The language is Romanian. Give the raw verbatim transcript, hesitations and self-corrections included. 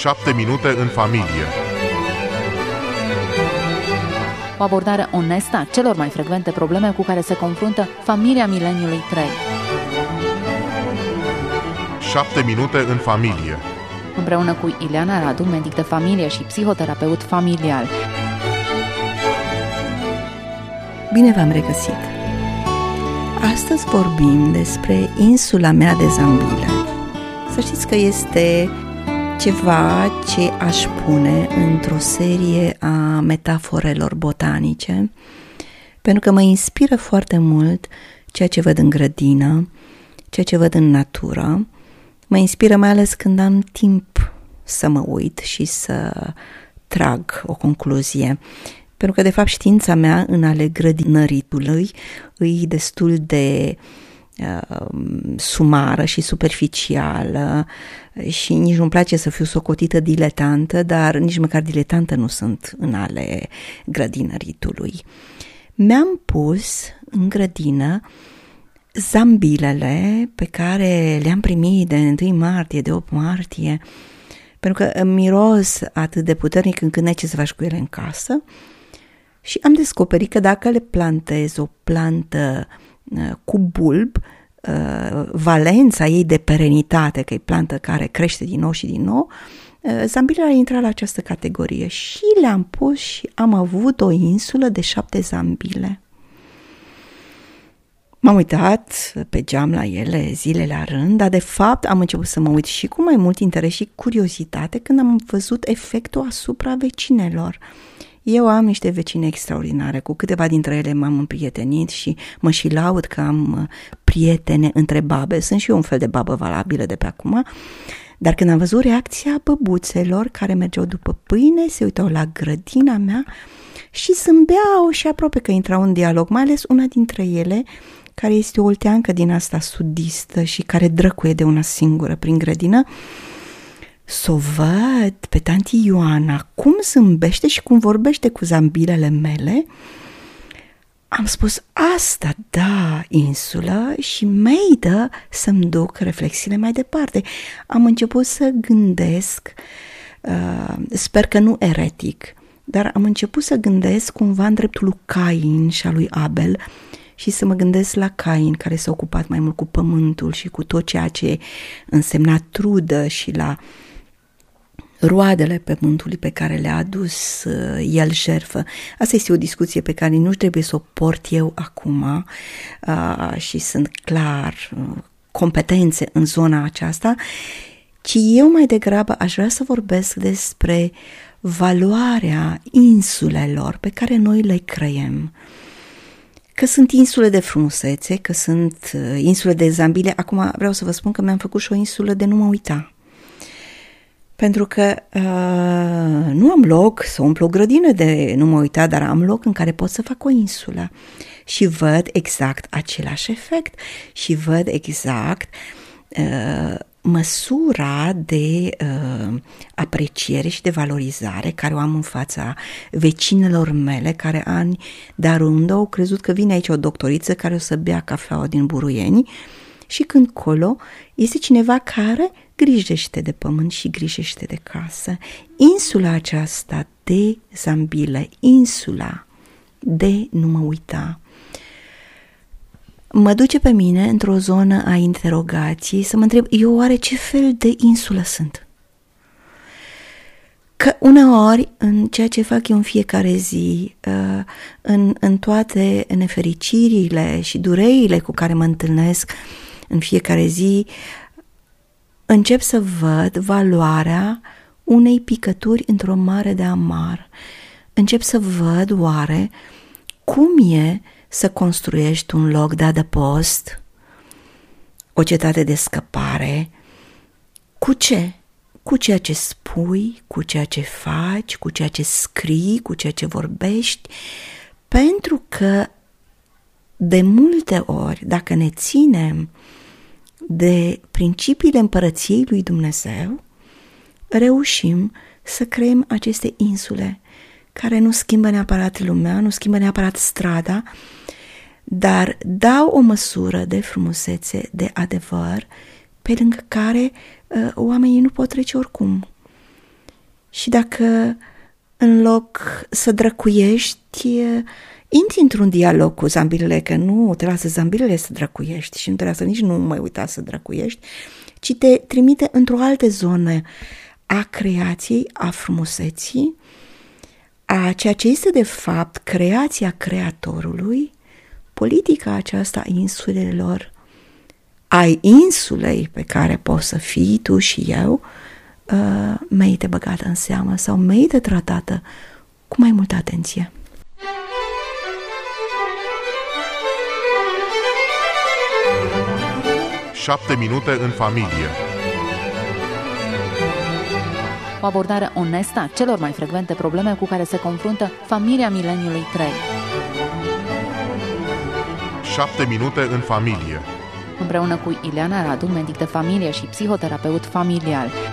șapte minute în familie. O abordare onestă a celor mai frecvente probleme cu care se confruntă familia mileniului trei. șapte minute în familie. Împreună cu Ileana Radu, medic de familie și psihoterapeut familial. Bine v-am regăsit! Astăzi vorbim despre insula mea de Zambile. Să știți că este ceva ce aș pune într-o serie a metaforelor botanice, pentru că mă inspiră foarte mult ceea ce văd în grădină, ceea ce văd în natură. Mă inspiră mai ales când am timp să mă uit și să trag o concluzie. Pentru că, de fapt, știința mea în ale grădinăritului e destul de uh, sumară și superficială și nici nu-mi place să fiu socotită diletantă, dar nici măcar diletantă nu sunt în ale grădinăritului. Mi-am pus în grădină zambilele pe care le-am primit de întâi martie, de opt martie, pentru că îmi miros atât de puternic încât n-ai ce să faci cu ele în casă. Și am descoperit că dacă le plantez o plantă uh, cu bulb, uh, valența ei de perenitate, că e plantă care crește din nou și din nou, uh, zambilele ar intra la această categorie. Și le-am pus și am avut o insulă de șapte zambile. M-am uitat pe geam la ele zile la rând, dar de fapt am început să mă uit și cu mai mult interes și curiozitate când am văzut efectul asupra vecinelor. Eu am niște vecine extraordinare, cu câteva dintre ele m-am împrietenit și mă și laud că am prietene între babe. Sunt și eu un fel de babă valabilă de pe acum, dar când am văzut reacția băbuțelor care mergeau după pâine, se uitau la grădina mea și zâmbeau și aproape că intrau în dialog, mai ales una dintre ele, care este o olteancă din asta sudistă și care drăcuie de una singură prin grădină, s-o văd pe tanti Ioana cum zâmbește și cum vorbește cu zambilele mele. Am spus, asta da, insulă, și mi-i dă să-mi duc reflexiile mai departe. Am început să gândesc, uh, sper că nu eretic, dar am început să gândesc cumva în dreptul lui Cain și al lui Abel și să mă gândesc la Cain, care s-a ocupat mai mult cu pământul și cu tot ceea ce însemna trudă și la roadele pământului pe care le-a adus uh, el jertfă. Asta este o discuție pe care nu trebuie să o port eu acum uh, și sunt clar uh, competențe în zona aceasta, ci eu mai degrabă aș vrea să vorbesc despre valoarea insulelor pe care noi le creăm. Că sunt insule de frumusețe, că sunt uh, insule de zambile. Acum vreau să vă spun că mi-am făcut și o insulă de nu mă uita. Pentru că uh, nu am loc să umplu o grădină de nu mă uita, dar am loc în care pot să fac o insulă. Și văd exact același efect și văd exact uh, măsura de uh, apreciere și de valorizare care o am în fața vecinelor mele, care ani de rândă au crezut că vine aici o doctoriță care o să bea cafeaua din Buruieni și când colo este cineva care grijește de pământ și grijește de casă. Insula aceasta de zambile, insula de nu mă uita, mă duce pe mine într-o zonă a interogației să mă întreb, eu oare ce fel de insulă sunt? Că uneori, în ceea ce fac eu în fiecare zi, în, în toate nefericirile și durerile cu care mă întâlnesc în fiecare zi, încep să văd valoarea unei picături într-o mare de amar. Încep să văd oare cum e să construiești un loc de adăpost, o cetate de scăpare. Cu ce? Cu ceea ce spui, cu ceea ce faci, cu ceea ce scrii, cu ceea ce vorbești, pentru că de multe ori, dacă ne ținem de principiile împărăției lui Dumnezeu, reușim să creăm aceste insule care nu schimbă neapărat lumea, nu schimbă neapărat strada, dar dau o măsură de frumusețe, de adevăr, pe lângă care uh, oamenii nu pot trece oricum. Și dacă în loc să drăcuiești, intri într-un dialog cu zambilele, că nu te lasă zambilele să drăcuiești și nu te lasă nici nu mai uita să drăcuiești, ci te trimite într-o altă zonă a creației, a frumuseții, a ceea ce este de fapt creația Creatorului, politica aceasta a insulelor, ai insulei pe care poți să fii tu și eu, uh, merită băgată în seamă sau merită tratată cu mai multă atenție. Șapte minute în familie. O abordare onestă a celor mai frecvente probleme cu care se confruntă familia mileniului trei. Șapte minute în familie. Împreună cu Ileana Radu, medic de familie și psihoterapeut familial.